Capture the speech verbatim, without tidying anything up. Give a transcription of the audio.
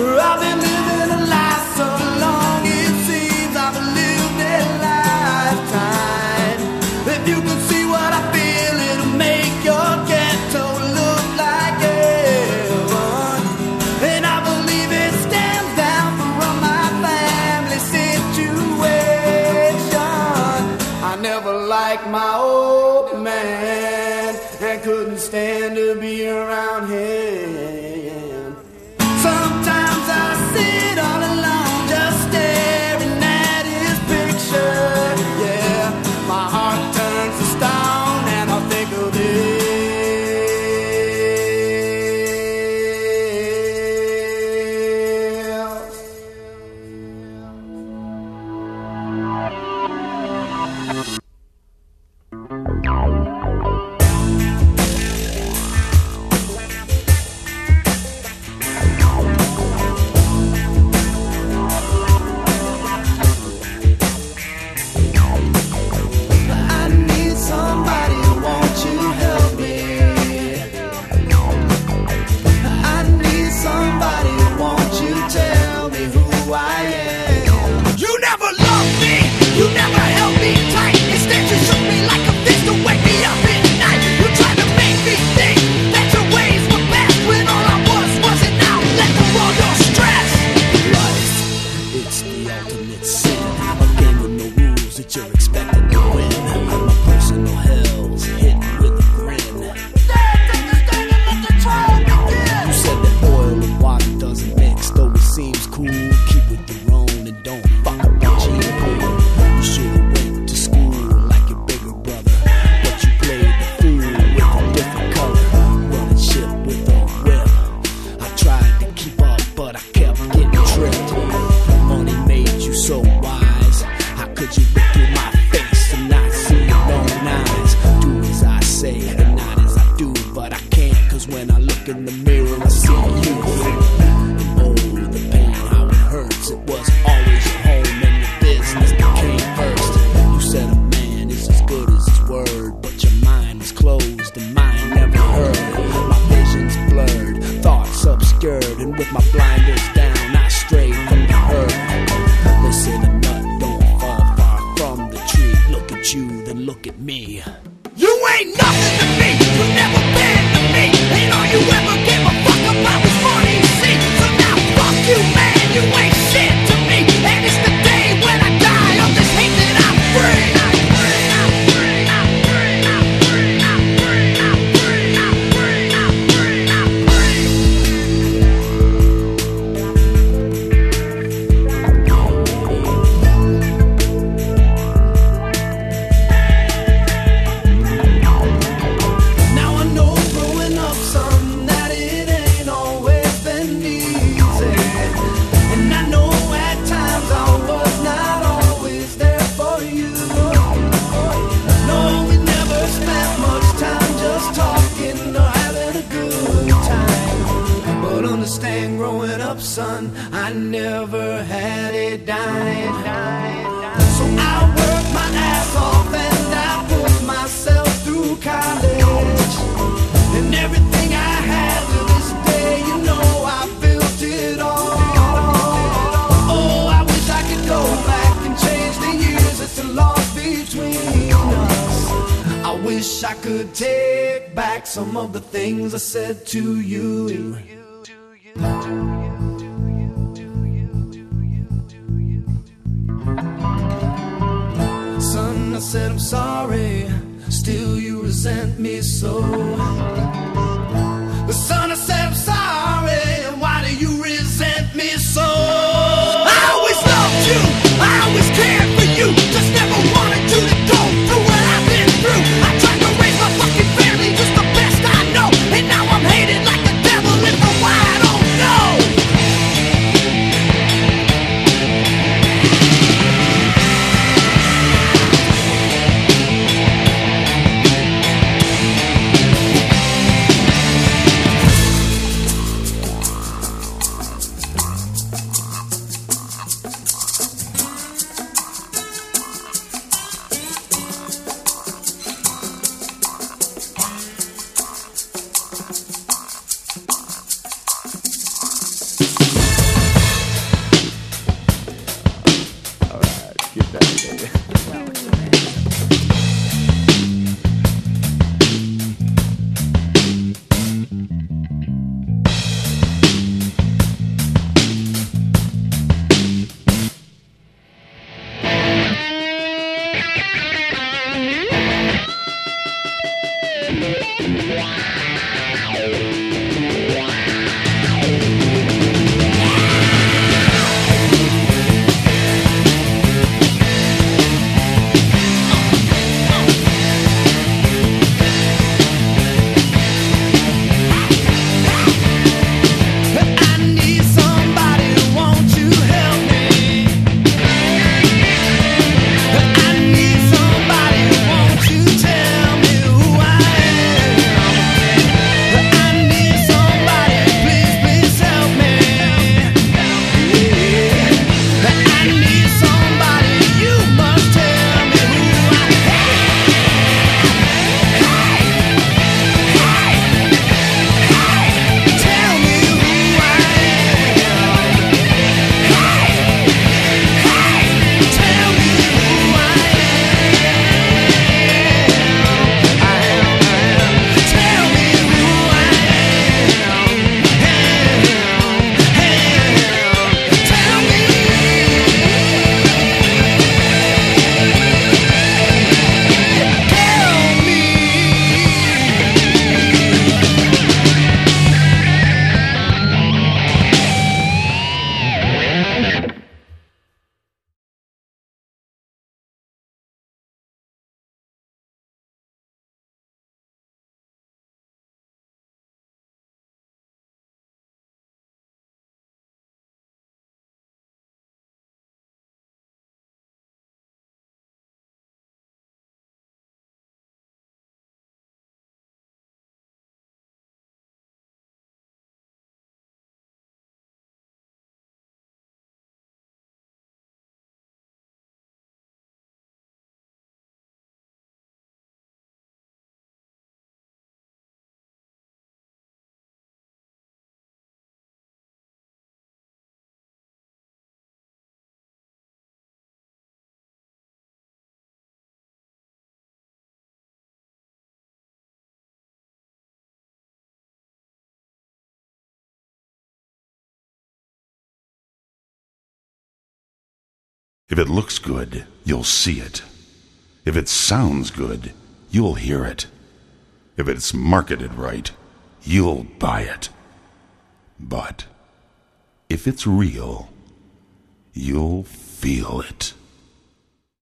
I've been living a life so long it seems I've lived a lifetime. If you can see what I feel, it'll make your ghetto look like heaven. And I believe it stands down from my family situation. I never liked my old man and couldn't stand to be around him. Sometimes I sit all alone just staring at his picture. Yeah, my heart turns to stone and I think of this. Some of the things I said to you. Son, I said I'm sorry, still you resent me so. Son, I said I'm sorry, why do you resent me so? I always loved you, I always cared for you, just never wanted you to go through what I've been through. I tried to raise my fucking family just the best I know, and now I'm hated like the devil and for why I don't know. If it looks good, you'll see it. If it sounds good, you'll hear it. If it's marketed right, you'll buy it. But if it's real, you'll feel it.